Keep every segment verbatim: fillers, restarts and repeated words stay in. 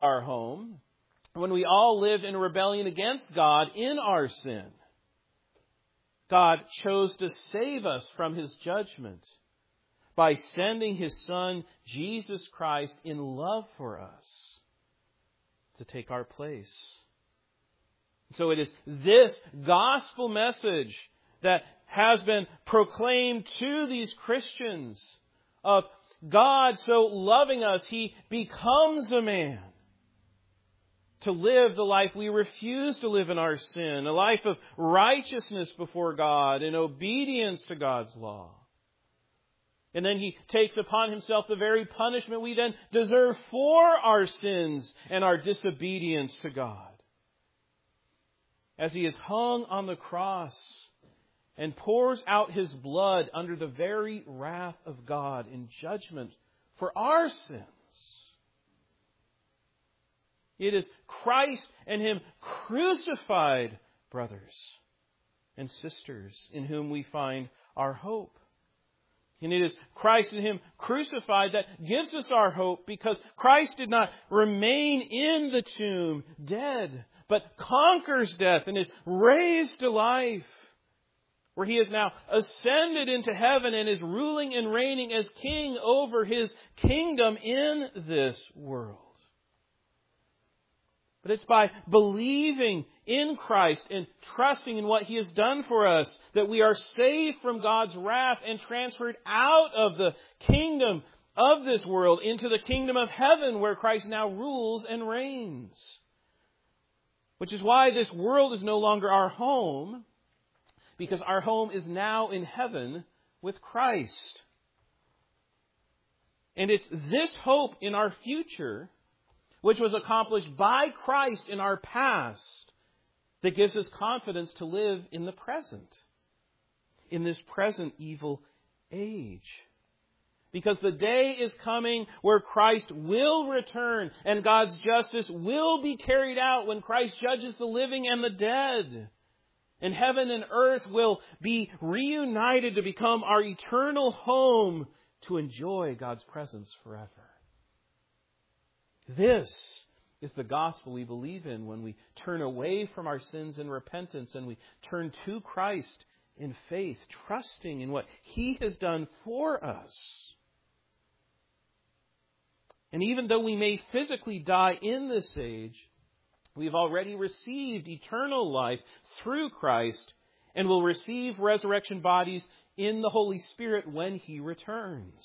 our home when we all lived in rebellion against God in our sin. God chose to save us from His judgment by sending His Son, Jesus Christ, in love for us to take our place. So it is this gospel message that has been proclaimed to these Christians of God so loving us, He becomes a man to live the life we refuse to live in our sin, a life of righteousness before God and obedience to God's law. And then He takes upon Himself the very punishment we then deserve for our sins and our disobedience to God. As He is hung on the cross and pours out His blood under the very wrath of God in judgment for our sins. It is Christ and Him crucified, brothers and sisters, in whom we find our hope. And it is Christ and Him crucified that gives us our hope, because Christ did not remain in the tomb dead, but conquers death and is raised to life, where He has now ascended into heaven and is ruling and reigning as King over His kingdom in this world. But it's by believing in Christ and trusting in what He has done for us that we are saved from God's wrath and transferred out of the kingdom of this world into the kingdom of heaven, where Christ now rules and reigns. Which is why this world is no longer our home, because our home is now in heaven with Christ. And it's this hope in our future, which was accomplished by Christ in our past, that gives us confidence to live in the present, in this present evil age. Because the day is coming where Christ will return and God's justice will be carried out when Christ judges the living and the dead. And heaven and earth will be reunited to become our eternal home to enjoy God's presence forever. This is the gospel we believe in when we turn away from our sins in repentance and we turn to Christ in faith, trusting in what He has done for us. And even though we may physically die in this age, we've already received eternal life through Christ and will receive resurrection bodies in the Holy Spirit when He returns.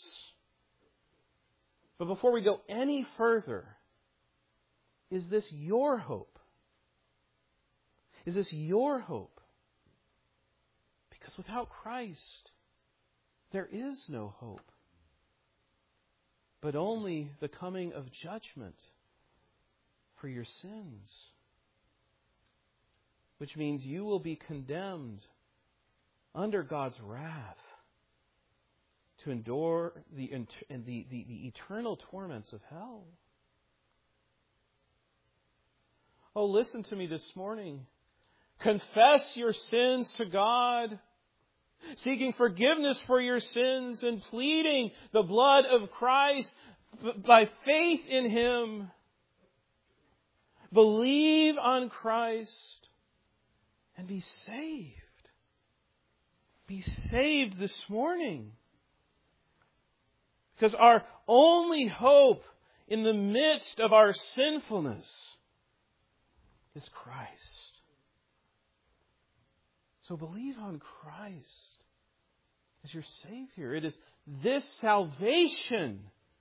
But before we go any further, is this your hope? Is this your hope? Because without Christ, there is no hope, but only the coming of judgment for your sins, which means you will be condemned under God's wrath to endure the, the, the, the eternal torments of hell. Oh, listen to me this morning. Confess your sins to God, seeking forgiveness for your sins and pleading the blood of Christ by faith in Him. Believe on Christ and be saved. Be saved this morning. Because our only hope in the midst of our sinfulness is Christ. So believe on Christ as your Savior. It is this salvation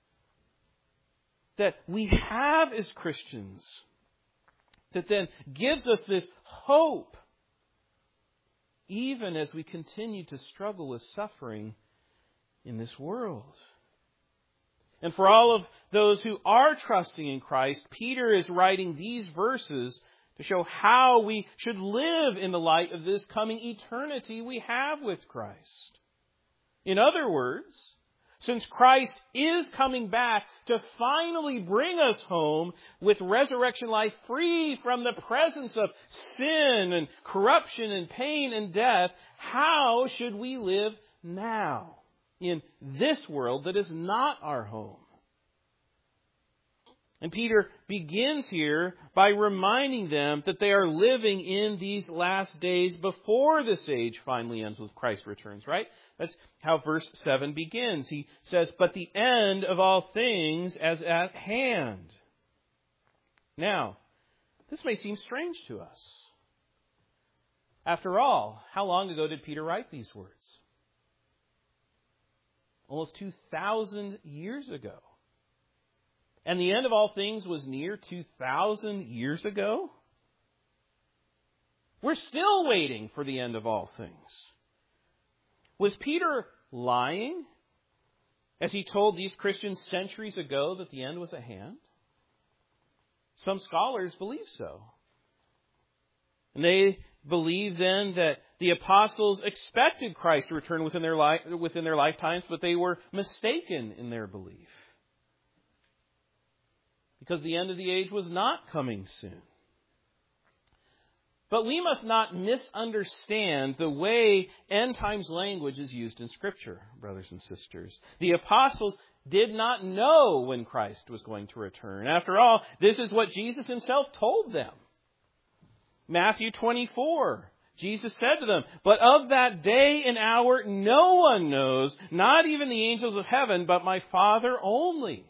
that we have as Christians that then gives us this hope, even as we continue to struggle with suffering in this world. And for all of those who are trusting in Christ, Peter is writing these verses to show how we should live in the light of this coming eternity we have with Christ. In other words, since Christ is coming back to finally bring us home with resurrection life, free from the presence of sin and corruption and pain and death, how should we live now in this world that is not our home? And Peter begins here by reminding them that they are living in these last days before this age finally ends with Christ returns, right? That's how verse seven begins. He says, "But the end of all things is at hand." Now, this may seem strange to us. After all, how long ago did Peter write these words? Almost two thousand years ago. And the end of all things was near two thousand years ago? We're still waiting for the end of all things. Was Peter lying as he told these Christians centuries ago that the end was at hand? Some scholars believe so. And they believe then that the apostles expected Christ to return within their li- within their lifetimes, but they were mistaken in their belief. Because the end of the age was not coming soon. But we must not misunderstand the way end times language is used in Scripture, brothers and sisters. The apostles did not know when Christ was going to return. After all, this is what Jesus himself told them. Matthew twenty-four, Jesus said to them, "But of that day and hour no one knows, not even the angels of heaven, but my Father only."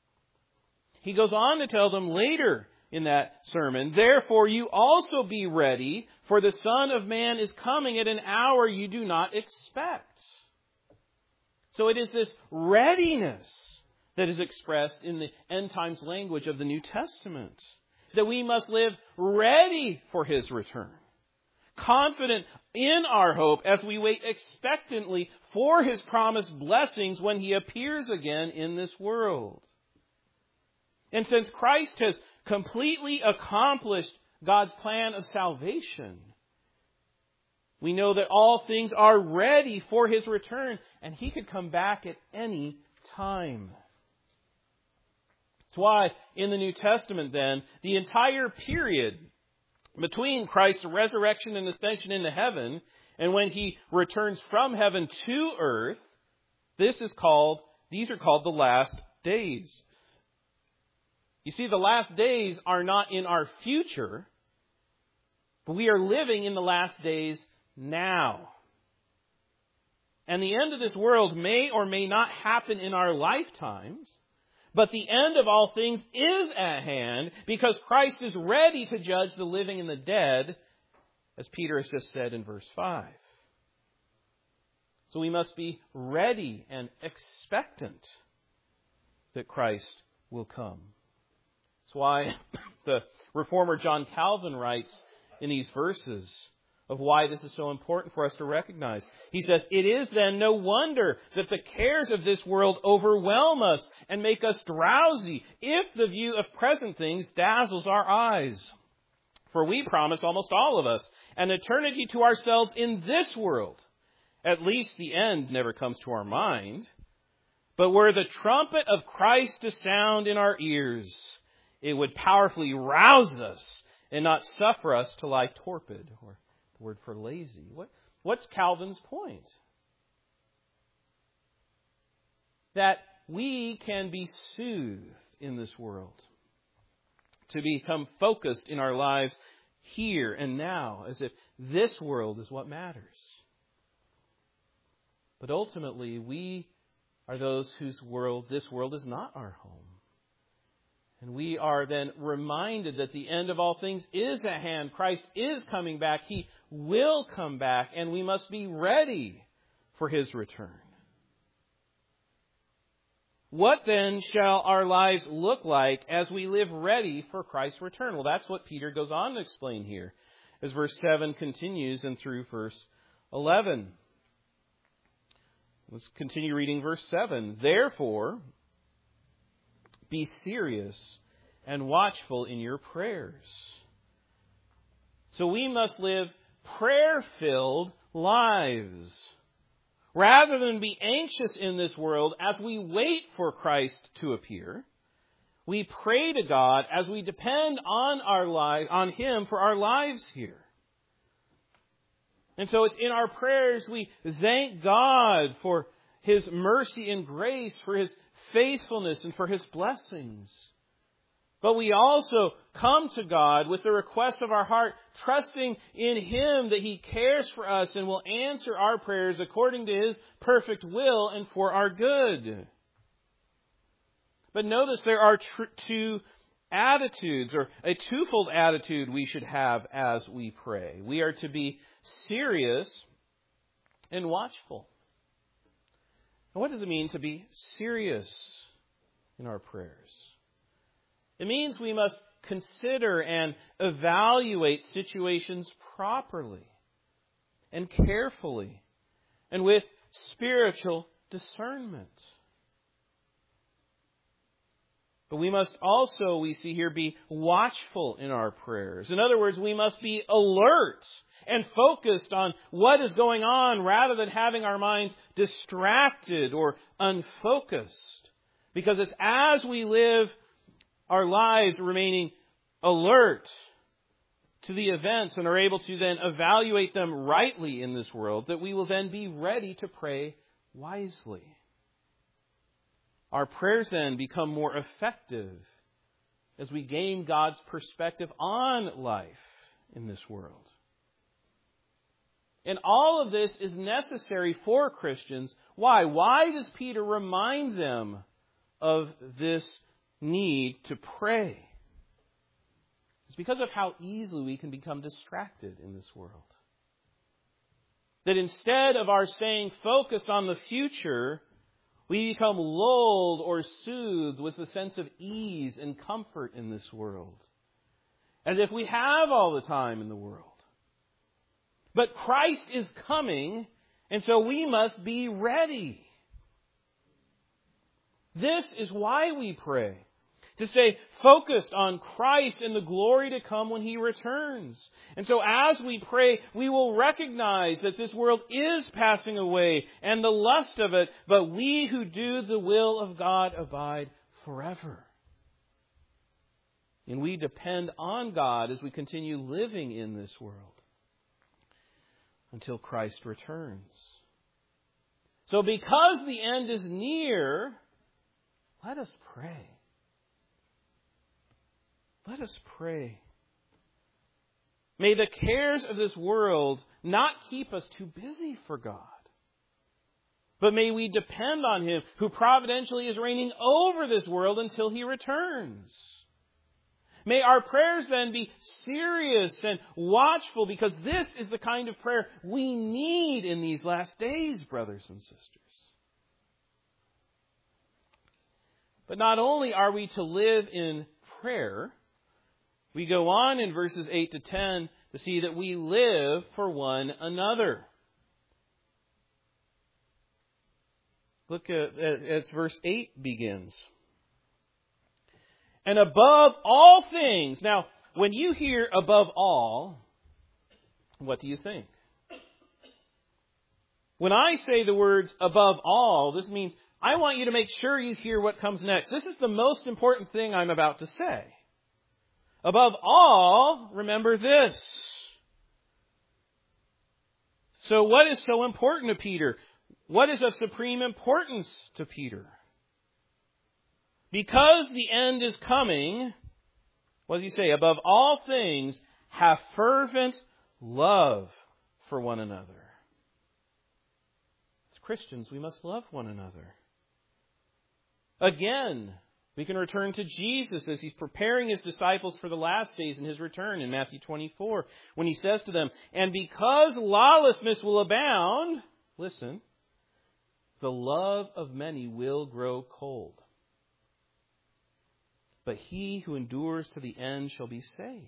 He goes on to tell them later in that sermon, "Therefore you also be ready, for the Son of Man is coming at an hour you do not expect." So it is this readiness that is expressed in the end times language of the New Testament. That we must live ready for His return. Confident in our hope as we wait expectantly for His promised blessings when He appears again in this world. And since Christ has completely accomplished God's plan of salvation, we know that all things are ready for His return, and He could come back at any time. That's why in the New Testament then, the entire period between Christ's resurrection and ascension into heaven and when He returns from heaven to earth, this is called, these are called the last days. You see, the last days are not in our future, but we are living in the last days now. And the end of this world may or may not happen in our lifetimes, but the end of all things is at hand because Christ is ready to judge the living and the dead, as Peter has just said in verse five. So we must be ready and expectant that Christ will come. That's why the Reformer John Calvin writes in these verses of why this is so important for us to recognize. He says, "It is then no wonder that the cares of this world overwhelm us and make us drowsy if the view of present things dazzles our eyes. For we promise, almost all of us, an eternity to ourselves in this world. At least the end never comes to our mind. But were the trumpet of Christ to sound in our ears, it would powerfully rouse us and not suffer us to lie torpid," or the word for lazy. What, what's Calvin's point? That we can be soothed in this world, to become focused in our lives here and now, as if this world is what matters. But ultimately, we are those whose world, this world is not our home. And we are then reminded that the end of all things is at hand. Christ is coming back. He will come back, and we must be ready for His return. What then shall our lives look like as we live ready for Christ's return? Well, that's what Peter goes on to explain here, as verse seven continues and through verse eleven. Let's continue reading verse seven. "Therefore, be serious and watchful in your prayers." So we must live prayer-filled lives. Rather than be anxious in this world as we wait for Christ to appear, we pray to God as we depend on our life, on Him for our lives here. And so it's in our prayers we thank God for His mercy and grace, for His faithfulness and for His blessings. But we also come to God with the requests of our heart, trusting in Him that He cares for us and will answer our prayers according to His perfect will and for our good. But notice there are tr- two attitudes, or a twofold attitude we should have as we pray. We are to be serious and watchful. And what does it mean to be serious in our prayers? It means we must consider and evaluate situations properly and carefully and with spiritual discernment. But we must also, we see here, be watchful in our prayers. In other words, we must be alert and focused on what is going on rather than having our minds distracted or unfocused. Because it's as we live our lives remaining alert to the events and are able to then evaluate them rightly in this world that we will then be ready to pray wisely. Our prayers then become more effective as we gain God's perspective on life in this world. And all of this is necessary for Christians. Why? Why does Peter remind them of this need to pray? It's because of how easily we can become distracted in this world. That instead of our staying focused on the future, we become lulled or soothed with a sense of ease and comfort in this world, as if we have all the time in the world. But Christ is coming, and so we must be ready. This is why we pray. To stay focused on Christ and the glory to come when He returns. And so as we pray, we will recognize that this world is passing away and the lust of it, but we who do the will of God abide forever. And we depend on God as we continue living in this world until Christ returns. So because the end is near, let us pray. Let us pray. May the cares of this world not keep us too busy for God, but may we depend on Him who providentially is reigning over this world until He returns. May our prayers then be serious and watchful, because this is the kind of prayer we need in these last days, brothers and sisters. But not only are we to live in prayer, we go on in verses eight to ten to see that we live for one another. Look at as verse eight begins. And above all things. Now, when you hear above all, what do you think? When I say the words above all, this means I want you to make sure you hear what comes next. This is the most important thing I'm about to say. Above all, remember this. So what is so important to Peter? What is of supreme importance to Peter? Because the end is coming, what does he say? Above all things, have fervent love for one another. As Christians, we must love one another. Again, we can return to Jesus as He's preparing His disciples for the last days in His return in Matthew twenty-four, when He says to them, and because lawlessness will abound, listen, the love of many will grow cold. But he who endures to the end shall be saved.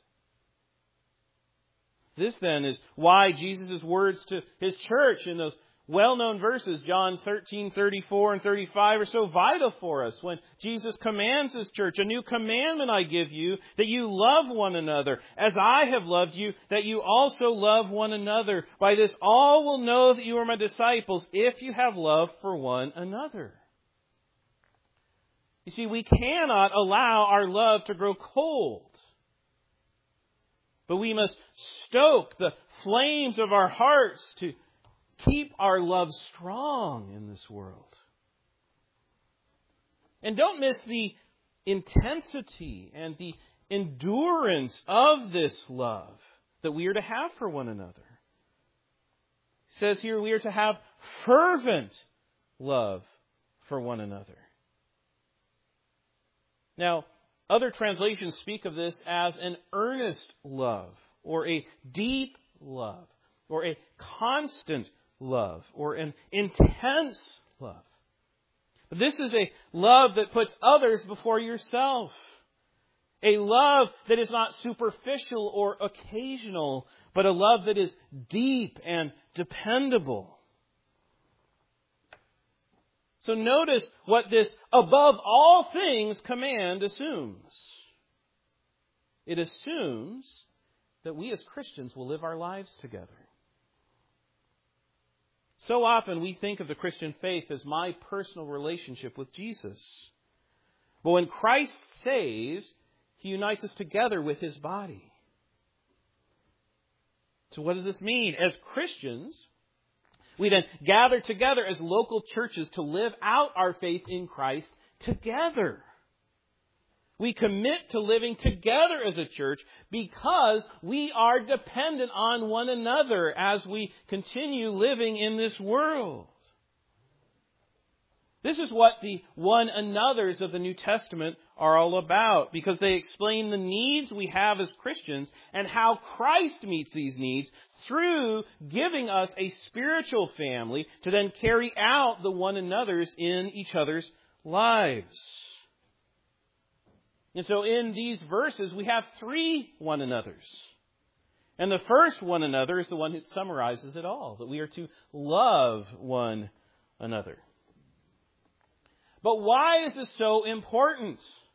This then is why Jesus' words to His church in those well-known verses, John thirteen, thirty-four and thirty-five, are so vital for us when Jesus commands His church, a new commandment I give you, that you love one another, as I have loved you, that you also love one another. By this all will know that you are my disciples, if you have love for one another. You see, we cannot allow our love to grow cold, but we must stoke the flames of our hearts to keep our love strong in this world. And don't miss the intensity and the endurance of this love that we are to have for one another. It says here we are to have fervent love for one another. Now, other translations speak of this as an earnest love, or a deep love, or a constant love, or an intense love. But this is a love that puts others before yourself. A love that is not superficial or occasional, but a love that is deep and dependable. So notice what this above all things command assumes. It assumes that we as Christians will live our lives together. So often we think of the Christian faith as my personal relationship with Jesus. But when Christ saves, He unites us together with His body. So what does this mean? As Christians, we then gather together as local churches to live out our faith in Christ together. We commit to living together as a church because we are dependent on one another as we continue living in this world. This is what the one another's of the New Testament are all about, because they explain the needs we have as Christians and how Christ meets these needs through giving us a spiritual family to then carry out the one another's in each other's lives. And so in these verses, we have three one another's. And the first one another is the one that summarizes it all, that we are to love one another. But why is this so important?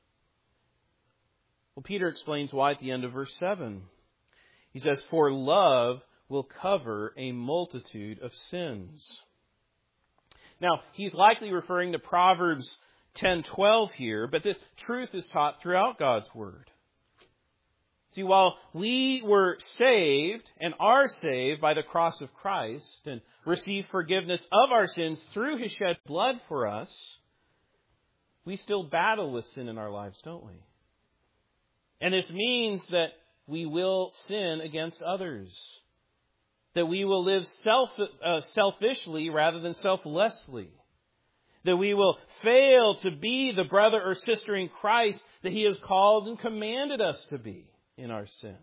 Well, Peter explains why at the end of verse seven. He says, "For love will cover a multitude of sins." Now, he's likely referring to Proverbs ten twelve here, but this truth is taught throughout God's Word. See, while we were saved and are saved by the cross of Christ and receive forgiveness of our sins through His shed blood for us, we still battle with sin in our lives, don't we? And this means that we will sin against others. That we will live self, uh, selfishly rather than selflessly. That we will fail to be the brother or sister in Christ that He has called and commanded us to be in our sin.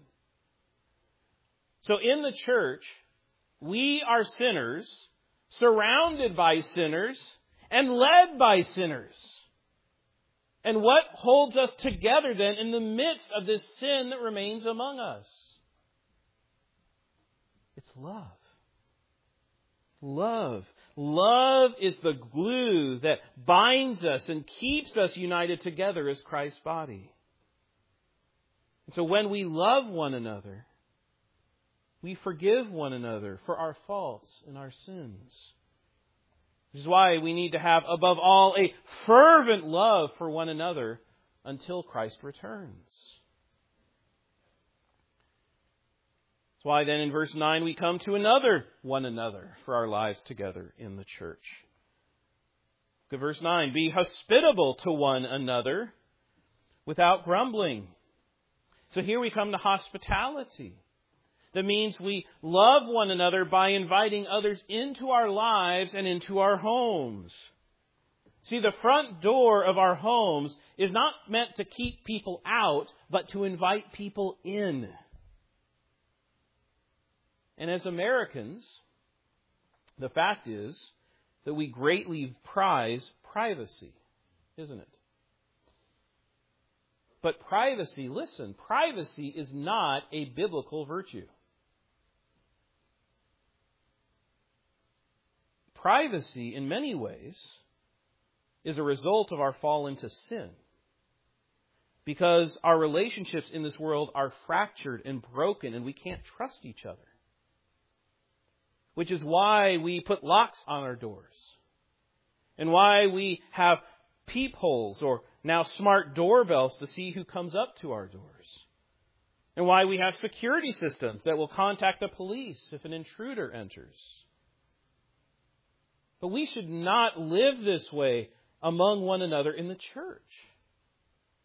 So in the church, we are sinners, surrounded by sinners, and led by sinners. And what holds us together then in the midst of this sin that remains among us? It's love. Love. Love is the glue that binds us and keeps us united together as Christ's body. And so when we love one another, we forgive one another for our faults and our sins. Which is why we need to have, above all, a fervent love for one another until Christ returns. That's why then in verse nine we come to another one another for our lives together in the church. Look at verse nine. "Be hospitable to one another without grumbling." So here we come to hospitality. That means we love one another by inviting others into our lives and into our homes. See, the front door of our homes is not meant to keep people out, but to invite people in. And as Americans, the fact is that we greatly prize privacy, isn't it? But privacy, listen, privacy is not a biblical virtue. Privacy, in many ways, is a result of our fall into sin. Because our relationships in this world are fractured and broken and we can't trust each other. Which is why we put locks on our doors. And why we have peepholes or now smart doorbells to see who comes up to our doors. And why we have security systems that will contact the police if an intruder enters. But we should not live this way among one another in the church.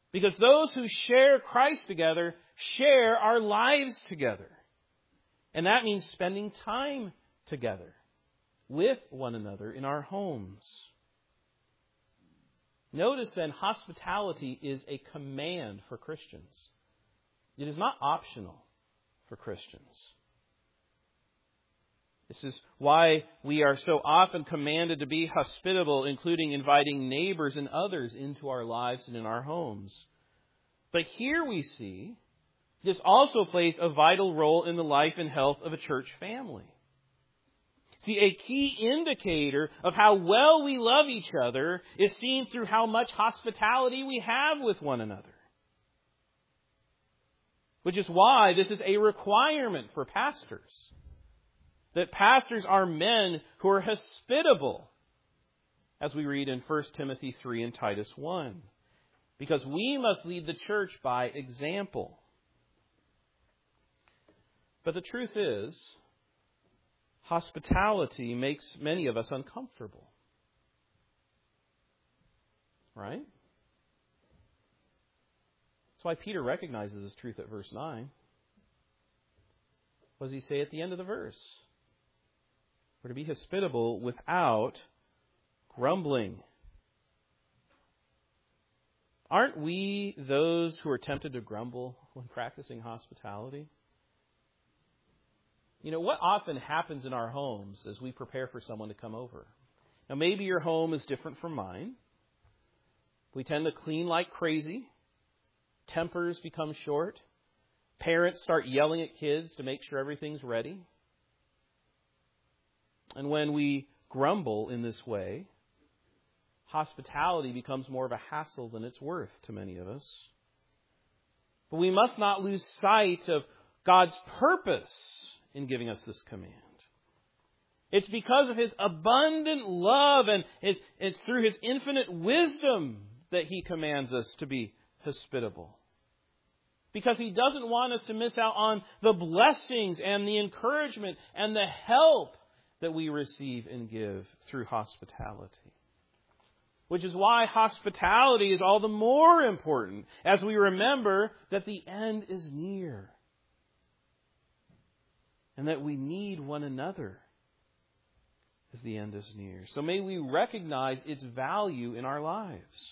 Because those who share Christ together share our lives together. And that means spending time together with one another in our homes. Notice then, hospitality is a command for Christians. It is not optional for Christians. This is why we are so often commanded to be hospitable, including inviting neighbors and others into our lives and in our homes. But here we see this also plays a vital role in the life and health of a church family. See, a key indicator of how well we love each other is seen through how much hospitality we have with one another. Which is why this is a requirement for pastors. That pastors are men who are hospitable, as we read in First Timothy three and Titus one. Because we must lead the church by example. But the truth is, hospitality makes many of us uncomfortable. Right? That's why Peter recognizes this truth at verse nine. What does he say at the end of the verse? We're to be hospitable without grumbling. Aren't we those who are tempted to grumble when practicing hospitality? You know, what often happens in our homes as we prepare for someone to come over? Now, maybe your home is different from mine. We tend to clean like crazy. Tempers become short. Parents start yelling at kids to make sure everything's ready. And when we grumble in this way, hospitality becomes more of a hassle than it's worth to many of us. But we must not lose sight of God's purpose in giving us this command. It's because of His abundant love and it's, it's through His infinite wisdom that He commands us to be hospitable. Because He doesn't want us to miss out on the blessings and the encouragement and the help that we receive and give through hospitality. Which is why hospitality is all the more important as we remember that the end is near. And that we need one another as the end is near. So may we recognize its value in our lives.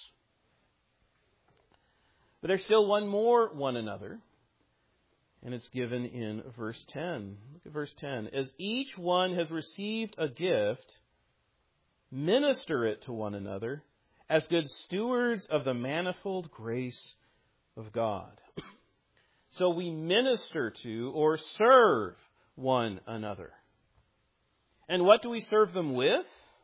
But there's still one more one another. And it's given in verse ten. Look at verse ten. As each one has received a gift, minister it to one another as good stewards of the manifold grace of God. So we minister to or serve one another. And what do we serve them with?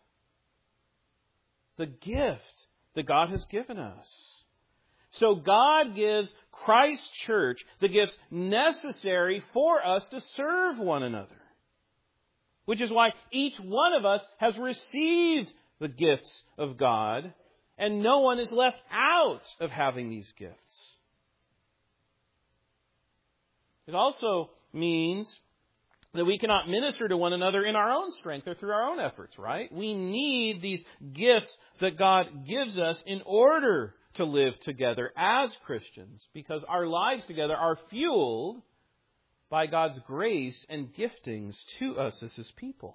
The gift that God has given us. So God gives Christ's church the gifts necessary for us to serve one another. Which is why each one of us has received the gifts of God, and no one is left out of having these gifts. It also means that we cannot minister to one another in our own strength or through our own efforts, right? We need these gifts that God gives us in order to live together as Christians, because our lives together are fueled by God's grace and giftings to us as His people.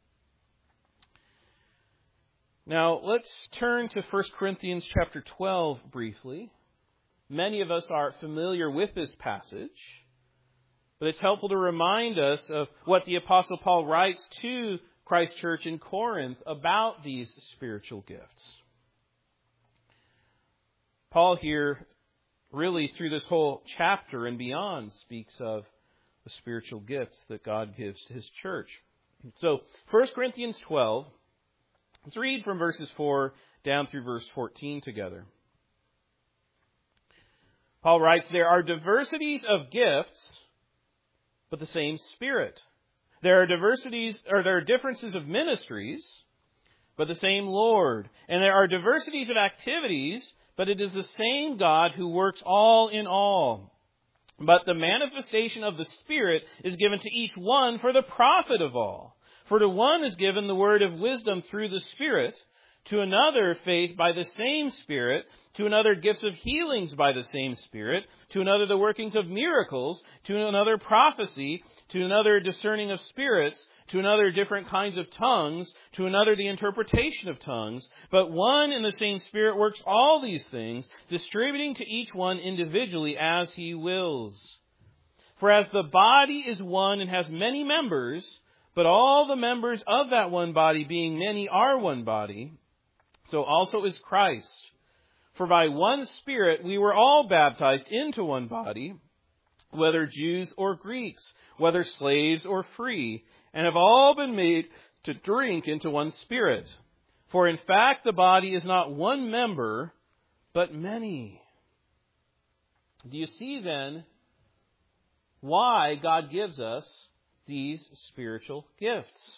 Now, let's turn to First Corinthians chapter twelve briefly. Many of us are familiar with this passage, but it's helpful to remind us of what the Apostle Paul writes to Christ's church in Corinth about these spiritual gifts. Paul here, really through this whole chapter and beyond, speaks of the spiritual gifts that God gives to His church. So, First Corinthians twelve, let's read from verses four down through verse fourteen together. Paul writes, "There are diversities of gifts, but the same Spirit. There are diversities, or there are differences of ministries, but the same Lord. And there are diversities of activities, but it is the same God who works all in all. But the manifestation of the Spirit is given to each one for the profit of all. For to one is given the word of wisdom through the Spirit, to another faith by the same Spirit, to another gifts of healings by the same Spirit, to another the workings of miracles, to another prophecy, to another discerning of spirits, to another different kinds of tongues, to another the interpretation of tongues. But one and the same Spirit works all these things, distributing to each one individually as He wills. For as the body is one and has many members, but all the members of that one body, being many, are one body, so also is Christ. For by one Spirit we were all baptized into one body, whether Jews or Greeks, whether slaves or free, and have all been made to drink into one Spirit. For in fact the body is not one member, but many. Do you see then why God gives us these spiritual gifts?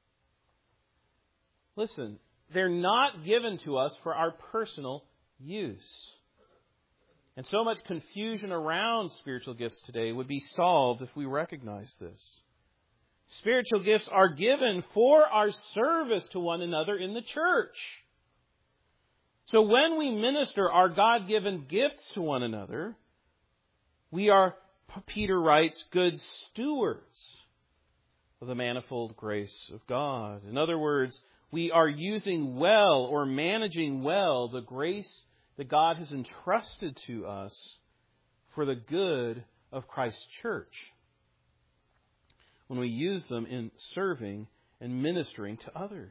Listen, they're not given to us for our personal use. And so much confusion around spiritual gifts today would be solved if we recognize this. Spiritual gifts are given for our service to one another in the church. So when we minister our God-given gifts to one another, we are, Peter writes, good stewards of the manifold grace of God. In other words, we are using well or managing well the grace that God has entrusted to us for the good of Christ's church, when we use them in serving and ministering to others.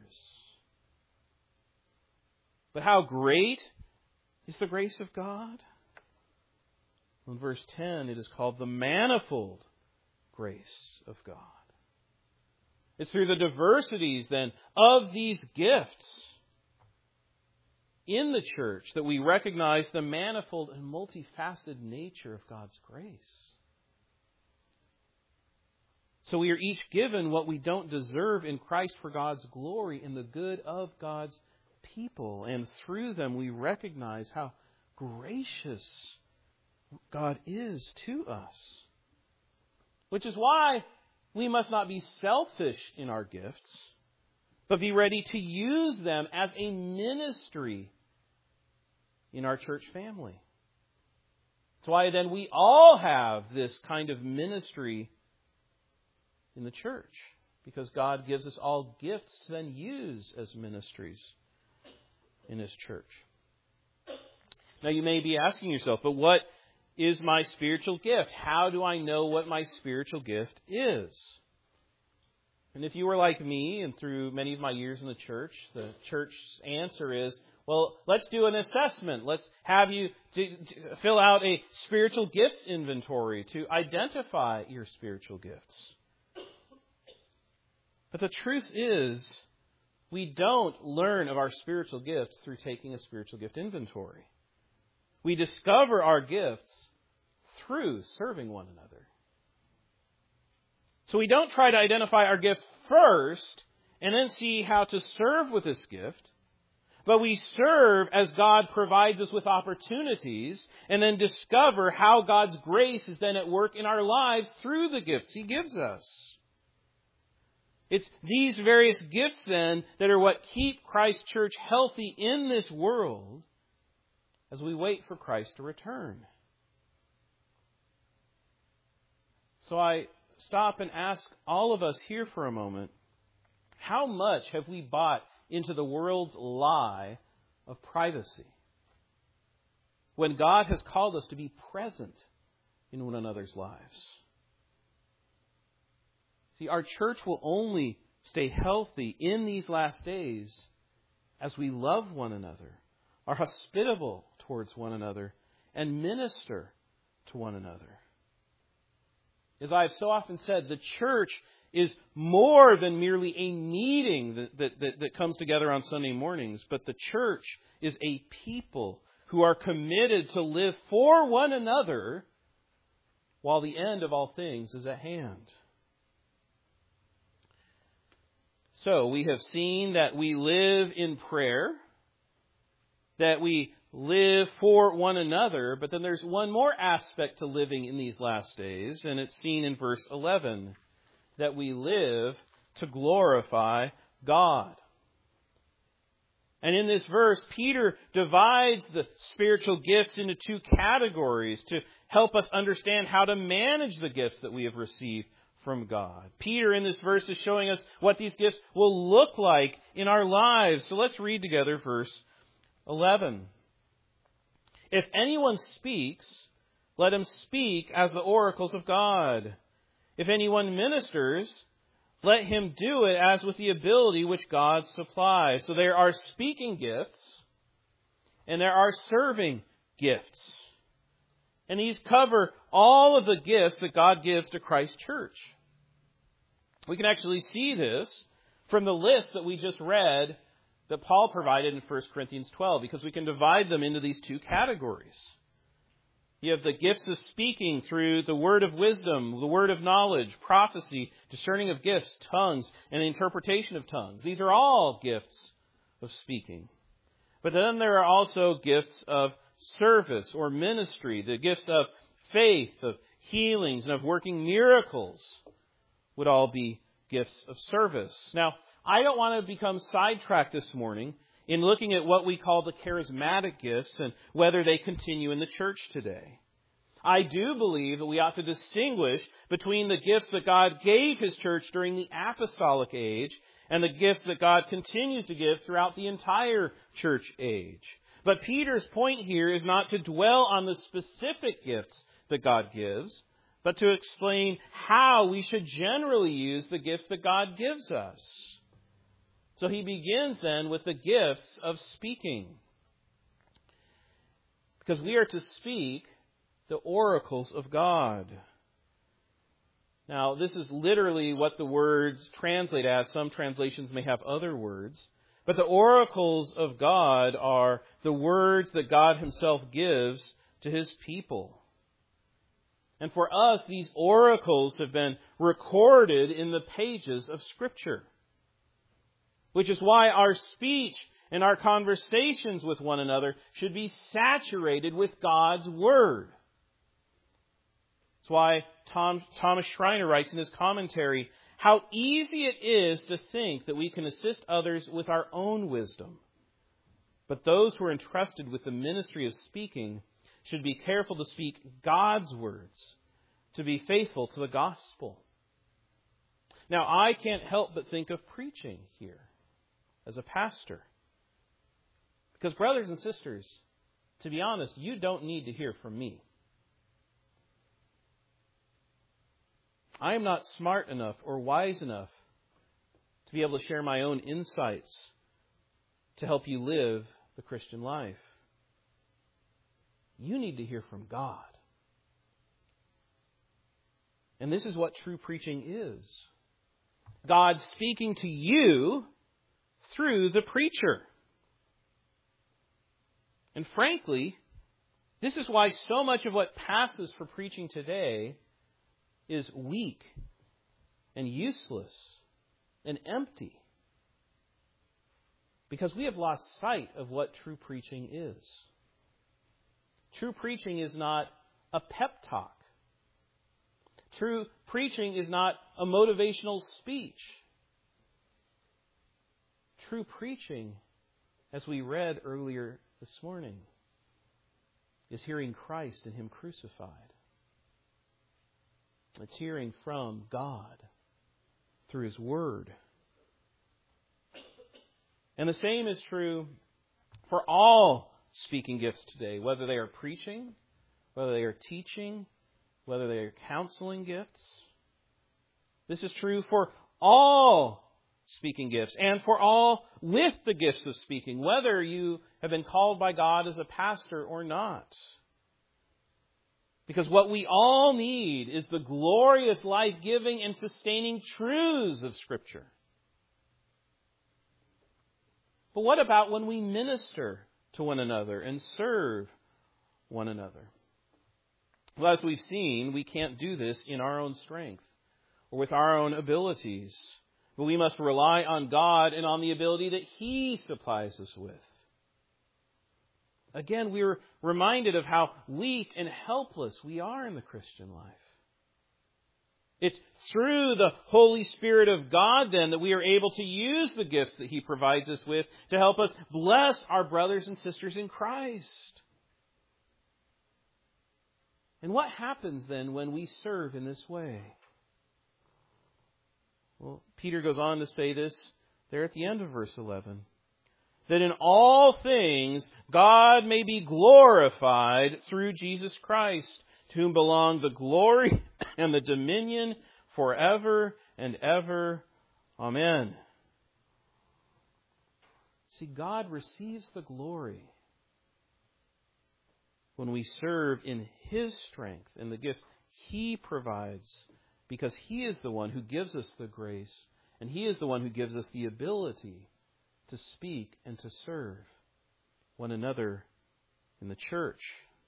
But how great is the grace of God? In verse ten, it is called the manifold grace of God. It's through the diversities, then, of these gifts in the church that we recognize the manifold and multifaceted nature of God's grace. So we are each given what we don't deserve in Christ for God's glory and the good of God's people. And through them we recognize how gracious God is to us. Which is why we must not be selfish in our gifts, but be ready to use them as a ministry in our church family. That's why then we all have this kind of ministry in the church, because God gives us all gifts to then use as ministries in His church. Now you may be asking yourself, but what is my spiritual gift? How do I know what my spiritual gift is? And if you were like me, and through many of my years in the church, the church's answer is, well, let's do an assessment. Let's have you do, fill out a spiritual gifts inventory to identify your spiritual gifts. But the truth is, we don't learn of our spiritual gifts through taking a spiritual gift inventory. We discover our gifts through serving one another. So we don't try to identify our gift first and then see how to serve with this gift, but we serve as God provides us with opportunities and then discover how God's grace is then at work in our lives through the gifts He gives us. It's these various gifts then that are what keep Christ's church healthy in this world as we wait for Christ to return. So I stop and ask all of us here for a moment, how much have we bought into the world's lie of privacy, when God has called us to be present in one another's lives? See, our church will only stay healthy in these last days as we love one another, are hospitable towards one another, and minister to one another. As I have so often said, the church is more than merely a meeting that, that, that, that comes together on Sunday mornings, but the church is a people who are committed to live for one another while the end of all things is at hand. So we have seen that we live in prayer, that we live for one another, but then there's one more aspect to living in these last days, and it's seen in verse eleven, that we live to glorify God. And in this verse, Peter divides the spiritual gifts into two categories to help us understand how to manage the gifts that we have received from God. Peter in this verse is showing us what these gifts will look like in our lives. So let's read together verse eleven. If anyone speaks, let him speak as the oracles of God. If anyone ministers, let him do it as with the ability which God supplies. So there are speaking gifts and there are serving gifts. And these cover all of the gifts that God gives to Christ's church. We can actually see this from the list that we just read that Paul provided in First Corinthians twelve, because we can divide them into these two categories. You have the gifts of speaking through the word of wisdom, the word of knowledge, prophecy, discerning of gifts, tongues, and the interpretation of tongues. These are all gifts of speaking. But then there are also gifts of service or ministry, the gifts of faith, of healings, and of working miracles would all be gifts of service. Now, I don't want to become sidetracked this morning in looking at what we call the charismatic gifts and whether they continue in the church today. I do believe that we ought to distinguish between the gifts that God gave His church during the apostolic age and the gifts that God continues to give throughout the entire church age. But Peter's point here is not to dwell on the specific gifts that God gives, but to explain how we should generally use the gifts that God gives us. So he begins then with the gifts of speaking. Because we are to speak the oracles of God. Now, this is literally what the words translate as. Some translations may have other words. But the oracles of God are the words that God Himself gives to His people. And for us, these oracles have been recorded in the pages of Scripture. Which is why our speech and our conversations with one another should be saturated with God's Word. That's why Tom, Thomas Schreiner writes in his commentary, how easy it is to think that we can assist others with our own wisdom. But those who are entrusted with the ministry of speaking should be careful to speak God's words, to be faithful to the gospel. Now, I can't help but think of preaching here as a pastor. Because brothers and sisters, to be honest, you don't need to hear from me. I am not smart enough or wise enough to be able to share my own insights to help you live the Christian life. You need to hear from God. And this is what true preaching is. God speaking to you through the preacher. And frankly, this is why so much of what passes for preaching today is weak and useless and empty. Because we have lost sight of what true preaching is. True preaching is not a pep talk. True preaching is not a motivational speech. True preaching, as we read earlier this morning, is hearing Christ and Him crucified. It's hearing from God through His Word. And the same is true for all speaking gifts today, whether they are preaching, whether they are teaching, whether they are counseling gifts. This is true for all speaking gifts and for all with the gifts of speaking, whether you have been called by God as a pastor or not. Because what we all need is the glorious, life-giving, and sustaining truths of Scripture. But what about when we minister to one another and serve one another? Well, as we've seen, we can't do this in our own strength or with our own abilities. But we must rely on God and on the ability that He supplies us with. Again, we are reminded of how weak and helpless we are in the Christian life. It's through the Holy Spirit of God, then, that we are able to use the gifts that He provides us with to help us bless our brothers and sisters in Christ. And what happens then when we serve in this way? Well, Peter goes on to say this there at the end of verse eleven. That in all things God may be glorified through Jesus Christ, to whom belong the glory and the dominion forever and ever. Amen. See, God receives the glory when we serve in His strength and the gifts He provides, because He is the one who gives us the grace, and He is the one who gives us the ability to speak and to serve one another in the church.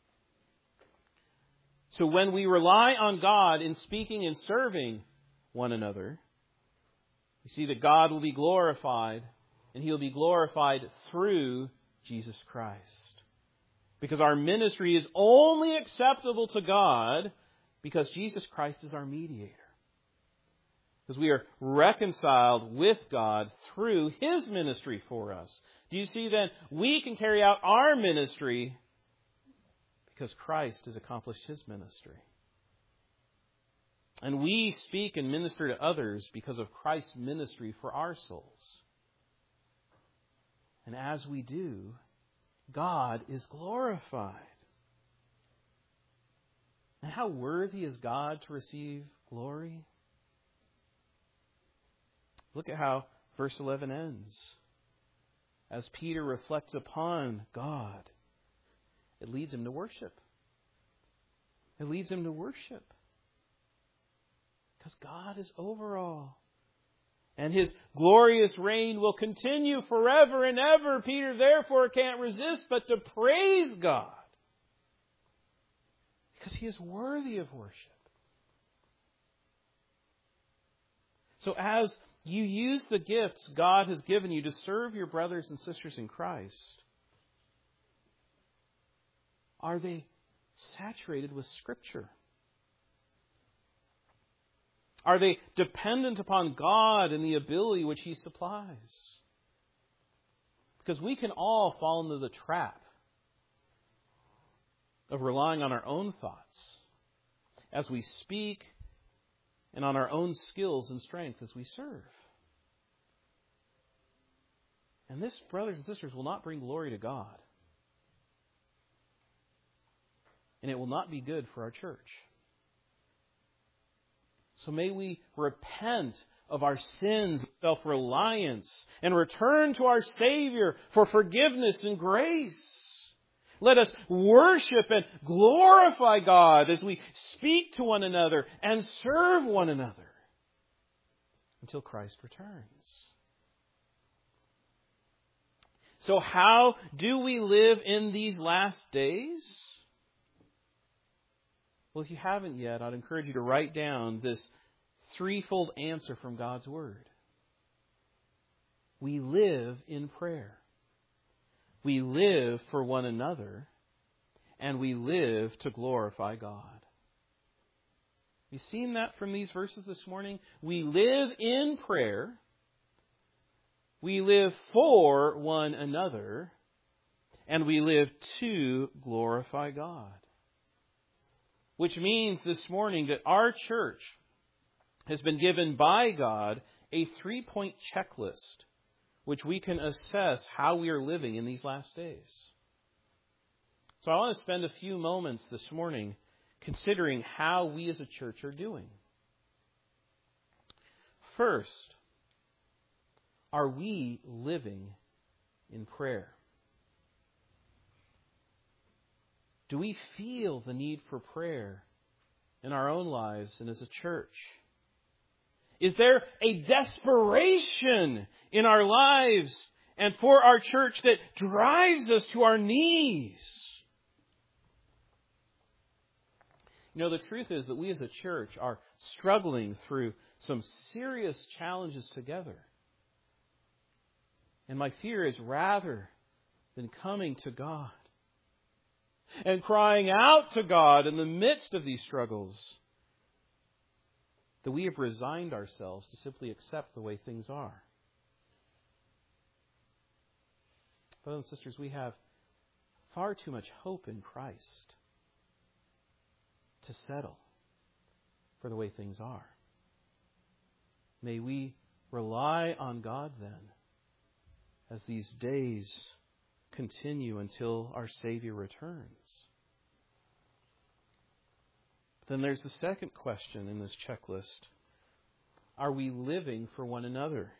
So when we rely on God in speaking and serving one another, we see that God will be glorified, and He will be glorified through Jesus Christ. Because our ministry is only acceptable to God because Jesus Christ is our mediator. Because we are reconciled with God through His ministry for us. Do you see then? We can carry out our ministry because Christ has accomplished His ministry. And we speak and minister to others because of Christ's ministry for our souls. And as we do, God is glorified. And how worthy is God to receive glory? Look at how verse eleven ends. As Peter reflects upon God, it leads him to worship. It leads him to worship. Because God is over all. And His glorious reign will continue forever and ever. Peter therefore can't resist but to praise God. Because He is worthy of worship. So as you use the gifts God has given you to serve your brothers and sisters in Christ, are they saturated with Scripture? Are they dependent upon God and the ability which He supplies? Because we can all fall into the trap of relying on our own thoughts as we speak and on our own skills and strength as we serve. And this, brothers and sisters, will not bring glory to God. And it will not be good for our church. So may we repent of our sins, self-reliance, and return to our Savior for forgiveness and grace. Let us worship and glorify God as we speak to one another and serve one another until Christ returns. So how do we live in these last days? Well, if you haven't yet, I'd encourage you to write down this threefold answer from God's Word. We live in prayer. We live for one another. And we live to glorify God. You've seen that from these verses this morning? We live in prayer. We live for one another. And we live to glorify God. Which means this morning that our church has been given by God a three-point checklist which we can assess how we are living in these last days. So I want to spend a few moments this morning considering how we as a church are doing. First, are we living in prayer? Do we feel the need for prayer in our own lives and as a church? Is there a desperation in our lives and for our church that drives us to our knees? You know, the truth is that we as a church are struggling through some serious challenges together. And my fear is rather than coming to God and crying out to God in the midst of these struggles, that we have resigned ourselves to simply accept the way things are. Brothers and sisters, we have far too much hope in Christ to settle for the way things are. May we rely on God then as these days continue until our Savior returns. Then there's the second question in this checklist. Are we living for one another?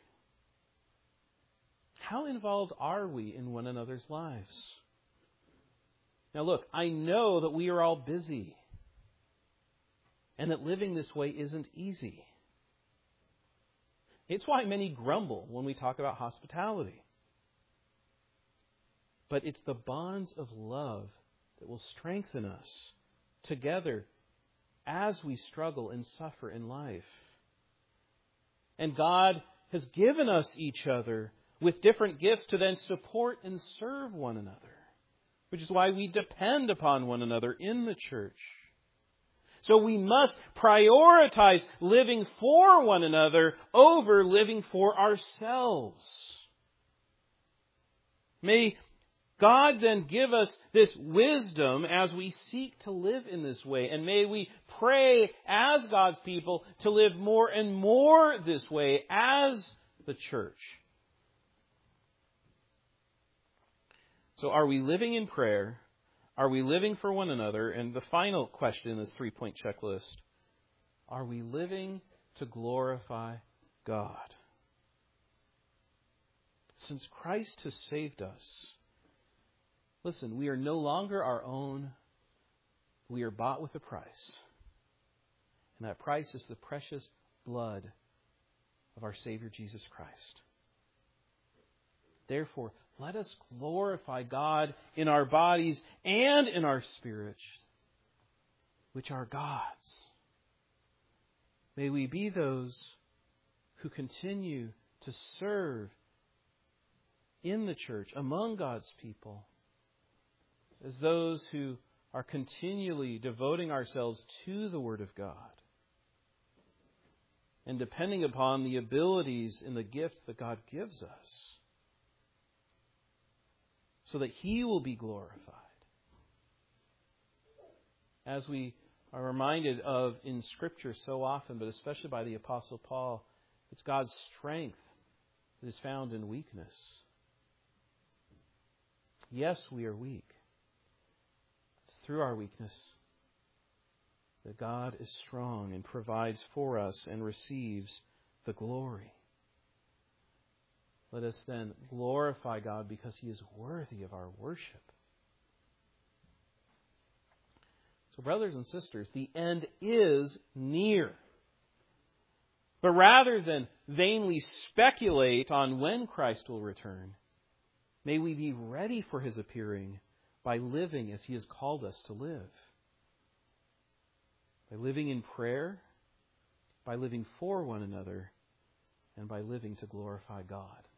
How involved are we in one another's lives? Now look, I know that we are all busy and that living this way isn't easy. It's why many grumble when we talk about hospitality. But it's the bonds of love that will strengthen us together as we struggle and suffer in life. And God has given us each other with different gifts to then support and serve one another, which is why we depend upon one another in the church. So we must prioritize living for one another over living for ourselves. May God then give us this wisdom as we seek to live in this way. And may we pray as God's people to live more and more this way as the church. So are we living in prayer? Are we living for one another? And the final question in this three-point checklist, are we living to glorify God? Since Christ has saved us, listen, we are no longer our own. We are bought with a price. And that price is the precious blood of our Savior Jesus Christ. Therefore, let us glorify God in our bodies and in our spirits, which are God's. May we be those who continue to serve in the church, among God's people, as those who are continually devoting ourselves to the Word of God and depending upon the abilities and the gifts that God gives us so that He will be glorified. As we are reminded of in Scripture so often, but especially by the Apostle Paul, it's God's strength that is found in weakness. Yes, we are weak. Through our weakness, that God is strong and provides for us and receives the glory. Let us then glorify God because He is worthy of our worship. So, brothers and sisters, the end is near. But rather than vainly speculate on when Christ will return, may we be ready for His appearing by living as He has called us to live. By living in prayer, by living for one another, and by living to glorify God.